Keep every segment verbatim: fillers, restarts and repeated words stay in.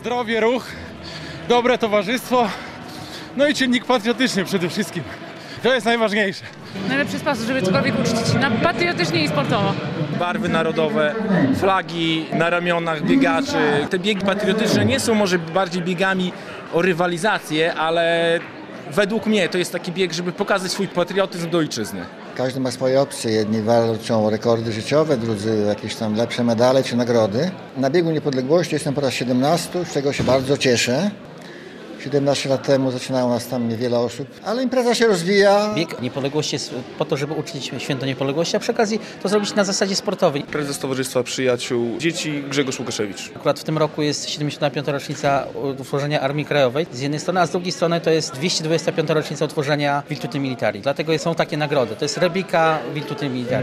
zdrowie, ruch, dobre towarzystwo, no i czynnik patriotyczny przede wszystkim. To jest najważniejsze. Najlepszy sposób, żeby cokolwiek uczcić, na patriotycznie i sportowo. Barwy narodowe, flagi na ramionach biegaczy. Te biegi patriotyczne nie są może bardziej biegami o rywalizację, ale według mnie to jest taki bieg, żeby pokazać swój patriotyzm do ojczyzny. Każdy ma swoje opcje. Jedni walczą o rekordy życiowe, drudzy jakieś tam lepsze medale czy nagrody. Na biegu niepodległości jestem po raz siedemnasty, z czego się bardzo cieszę. siedemnaście lat temu zaczynało nas tam niewiele osób, ale impreza się rozwija. Bieg niepodległości jest po to, żeby uczcić święto niepodległości, a przy okazji to zrobić na zasadzie sportowej. Prezes Towarzystwa Przyjaciół Dzieci Grzegorz Łukaszewicz. Akurat w tym roku jest siedemdziesiąta piąta rocznica utworzenia Armii Krajowej z jednej strony, a z drugiej strony to jest dwieście dwudziesta piąta rocznica utworzenia Virtuti Militari. Dlatego są takie nagrody. To jest replika Virtuti Militari.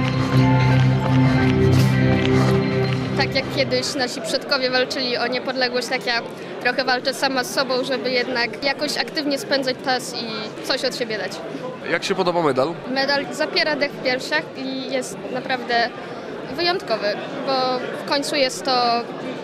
Tak jak kiedyś nasi przodkowie walczyli o niepodległość, tak ja trochę walczę sama z sobą, żeby jednak jakoś aktywnie spędzać czas i coś od siebie dać. Jak się podoba medal? Medal zapiera dech w piersiach i jest naprawdę wyjątkowy, bo w końcu jest to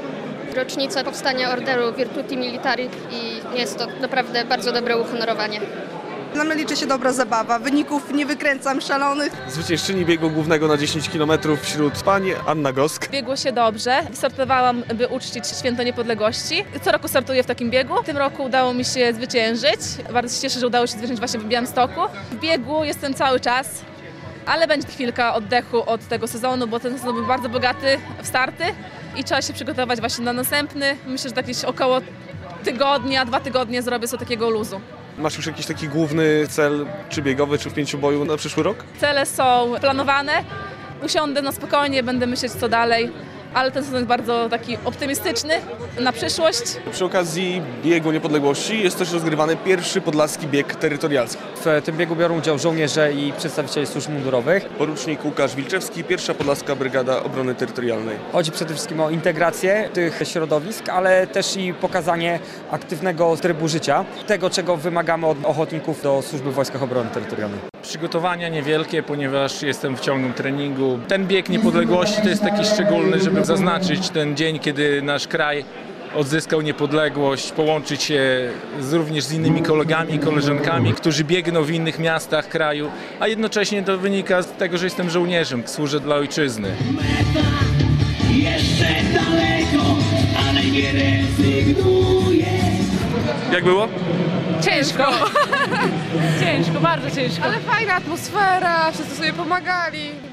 rocznica powstania Orderu Virtuti Militari i jest to naprawdę bardzo dobre uhonorowanie. Dla mnie liczy się dobra zabawa, wyników nie wykręcam szalonych. Zwyciężczyni biegu głównego na dziesięć kilometrów wśród pań Anna Gosk. Biegło się dobrze. Startowałam, by uczcić Święto Niepodległości. Co roku startuję w takim biegu. W tym roku udało mi się zwyciężyć. Bardzo się cieszę, że udało się zwyciężyć właśnie w Białymstoku. W biegu jestem cały czas, ale będzie chwilka oddechu od tego sezonu, bo ten sezon był bardzo bogaty w starty i trzeba się przygotować właśnie na następny. Myślę, że jakieś około tygodnia, dwa tygodnie zrobię sobie takiego luzu. Masz już jakiś taki główny cel, czy biegowy, czy w pięcioboju na przyszły rok? Cele są planowane, usiądę na spokojnie, będę myśleć co dalej, ale ten sezon jest bardzo taki optymistyczny na przyszłość. Przy okazji biegu niepodległości jest też rozgrywany pierwszy podlaski bieg terytorialski. W tym biegu biorą udział żołnierze i przedstawiciele służb mundurowych. Porucznik Łukasz Wilczewski, pierwsza Podlaska Brygada Obrony Terytorialnej. Chodzi przede wszystkim o integrację tych środowisk, ale też i pokazanie aktywnego trybu życia, tego czego wymagamy od ochotników do służby w Wojskach Obrony Terytorialnej. Przygotowania niewielkie, ponieważ jestem w ciągłym treningu. Ten bieg niepodległości to jest taki szczególny, żeby zaznaczyć ten dzień, kiedy nasz kraj odzyskał niepodległość, połączyć się z, również z innymi kolegami i koleżankami, którzy biegną w innych miastach kraju, a jednocześnie to wynika z tego, że jestem żołnierzem, służę dla ojczyzny. Meta jeszcze daleko, ale nie rezygnuję. Jak było? Ciężko. Ciężko, bardzo ciężko. Ale fajna atmosfera, wszyscy sobie pomagali.